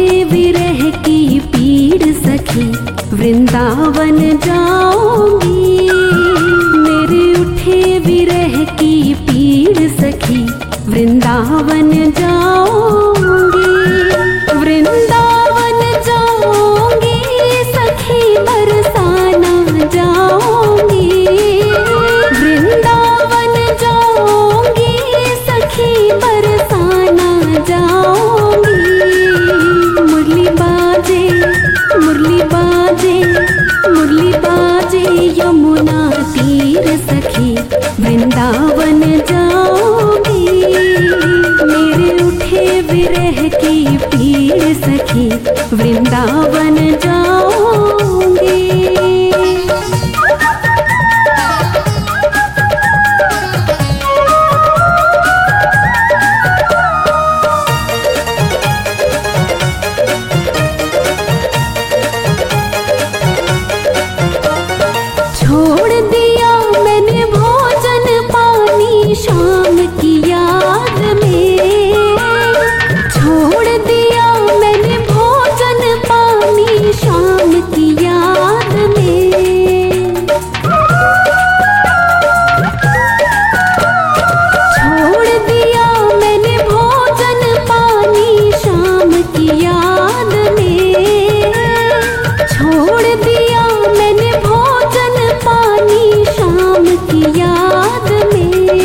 विरह की पीड़ सखी वृंदावन जाऊंगी। मेरे उठे विरह की पीड़ सखी वृंदावन जाऊंगी। वृंदावन जाऊंगी सखी बरसाना जाऊंगी। वृंदावन जाऊंगी सखी बरसाना जाऊंगी। मुरली बाजे मुरली बाजे मुरली बाजे यमुना तीर सखी वृंदावन जाऊंगी। मेरे उठे विरह की पीड़ सखी वृंदावन जाऊंगी। छोड़ दिया मैंने भोजन पानी शाम की याद में। छोड़ दिया मैंने भोजन पानी शाम की याद में। छोड़ दिया मैंने भोजन पानी शाम की याद में। छोड़ दिया मैंने भोजन पानी शाम की याद में।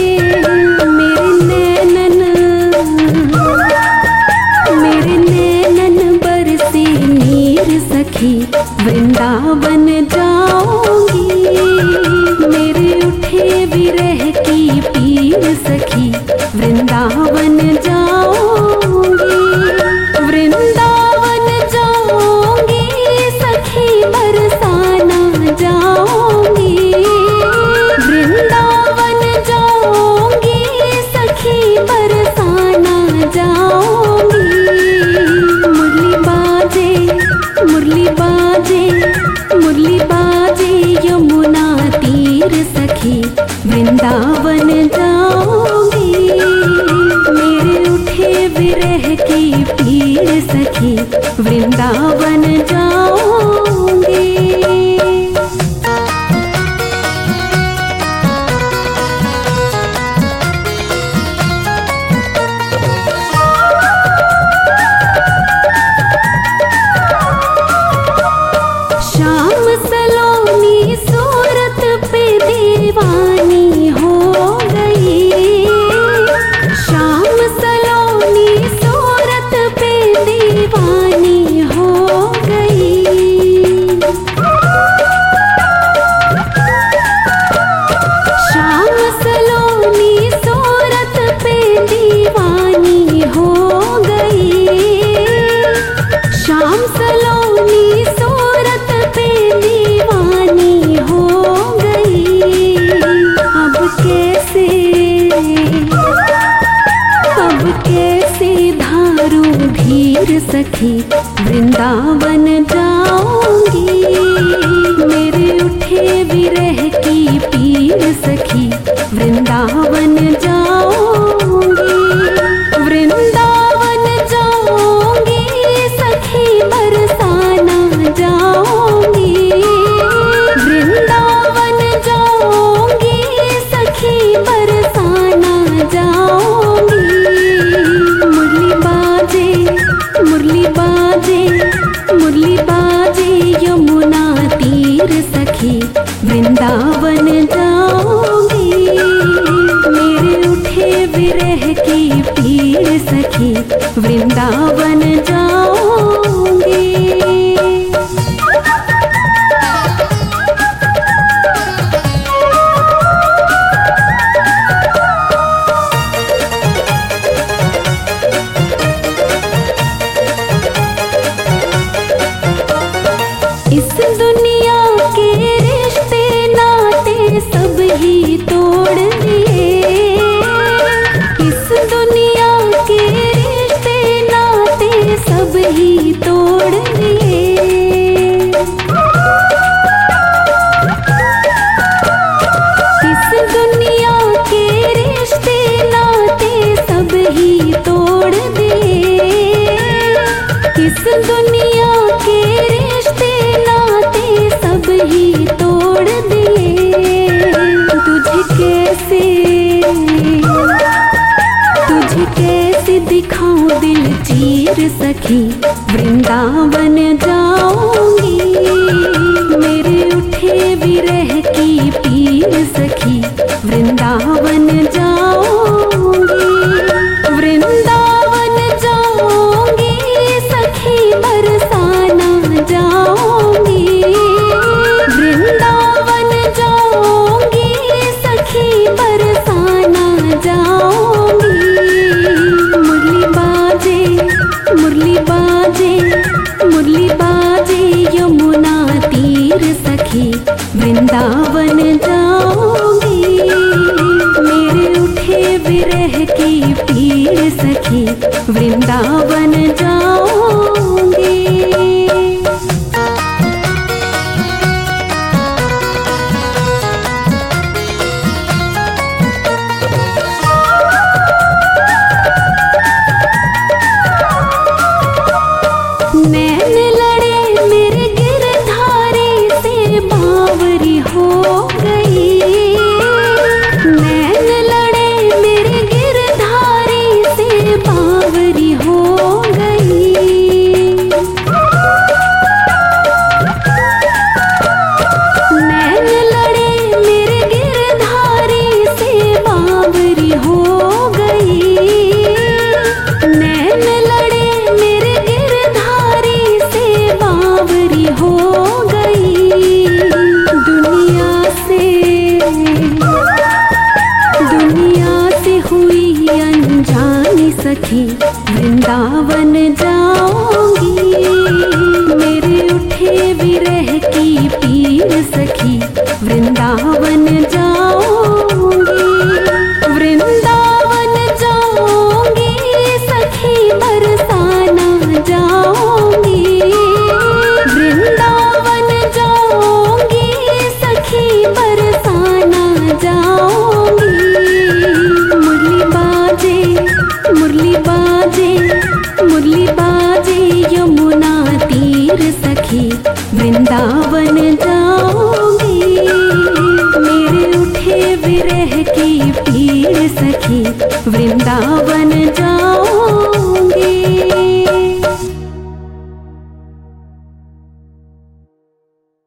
मेरे नैनन बरसे नीर सखी वृंदावन जाऊंगी। मेरे उठे विरह की पीड़ सखी वृंदावन जाऊंगी। वृंदावन जाऊंगी सखी बरसाना जाऊंगी। वृंदावन जाऊंगी सखी बरसाना जाऊंगी। मुरली बाजे मुरली बाजे मुरली बाजे यमुना तीर सखी वृंदावन जाऊंगी। मेरे उठे विरह की पीड़ सखी वृंदावन जाऊंगी। श्याम सलोनी सूरत पे दीवानी हो गई। श्याम सलोनी सूरत पे दीवानी हो गई। श्याम सलोनी सूरत पे दीवानी हो गई। श्याम सलोनी सूरत पे दीवानी हो गई। अब कैसे धारू धीर सखी वृंदावन जाऊंगी। मेरे उठे विरह की पीड़ सखी वृंदावन जाऊंगी। वृंदावन जाऊंगी सखी बरसाना जाऊंगी। वृंदावन जाऊंगी सखी बरसाना जाऊंगी। मुरली बाजे मुरली बाजे मुरली बाजे यमुना तीर सखी वृंदावन जाऊंगी। मेरे उठे इस दुनिया के रिश्ते नाते सब ही तोड़ दिए। तुझे कैसे दिखाऊं दिल चीर सखी, वृंदावन जाऊंगी मेरे उठे विरह की पीर सखी, वृंदावन जाऊंगी। वृंदावन जाऊंगी सखी, बरसाना जाऊंगी। वृंदावन जाऊंगी सखी, बरसाना जाऊंगी। मुरली बाजे, मुरली बाजे, मुरली बाजे यमुना तीर सखी, वृंदावन जाऊंगी मेरे उठे विरह की पीर सखी, वृंदावन जाऊंगी। मैं